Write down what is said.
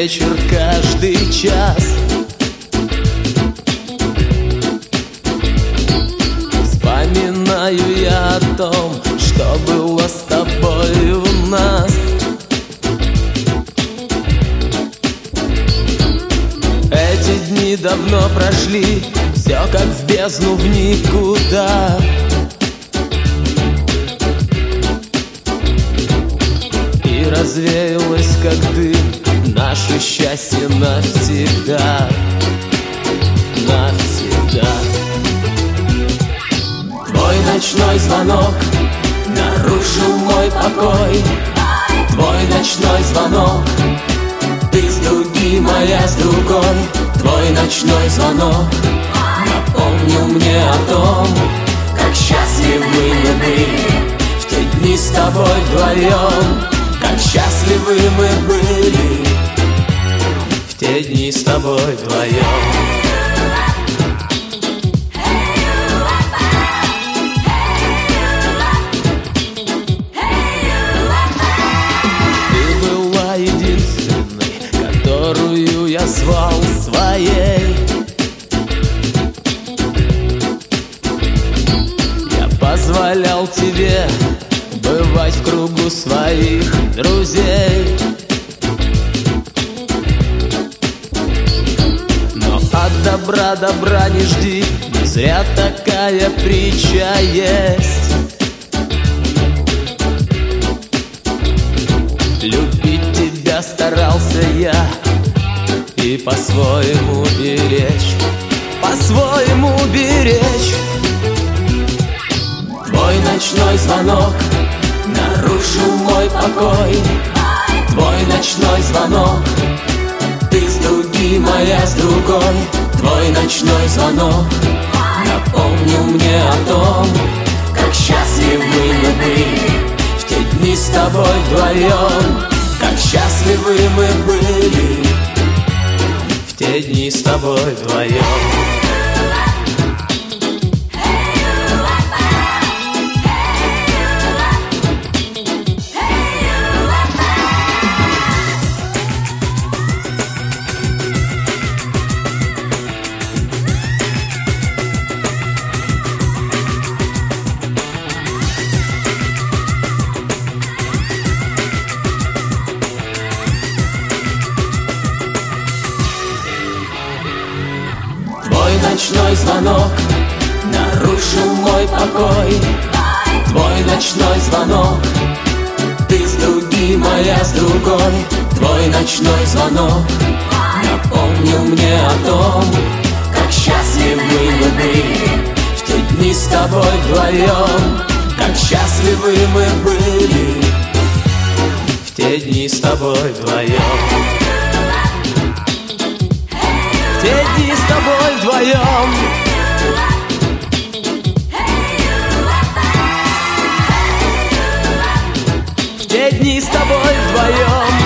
вечер, каждый час. Вспоминаю я о том, что было с тобой у нас. Эти дни давно прошли, все как в бездну, в никуда. И развеялось, как дым, наше счастье навсегда. Навсегда. Твой ночной звонок нарушил мой покой. Твой ночной звонок, ты с другим, а я с другой. Твой ночной звонок напомнил мне о том, как счастливы мы были в те дни с тобой вдвоем. Как счастливы мы были в те дни с тобой вдвоем. Ты была единственной, которую я звал своей. Я позволял тебе бывать в кругу своих друзей. Но от добра добра не жди, не зря такая притча есть. Любить тебя старался я и по-своему беречь, по-своему беречь. Твой ночной звонок нарушил мой покой. Твой ночной звонок, ты с другим, а я с другой. Твой ночной звонок напомнил мне о том, как счастливы мы были в те дни с тобой вдвоем. Как счастливы мы были в те дни с тобой вдвоем. Твой ночной звонок нарушил мой покой. Твой ночной звонок, ты с другим, а я с другой. Твой ночной звонок напомнил мне о том, как счастливы мы были в те дни с тобой вдвоем. Как счастливы мы были в те дни с тобой вдвоем. В те дни с тобой вдвоем. В те дни с тобой вдвоем.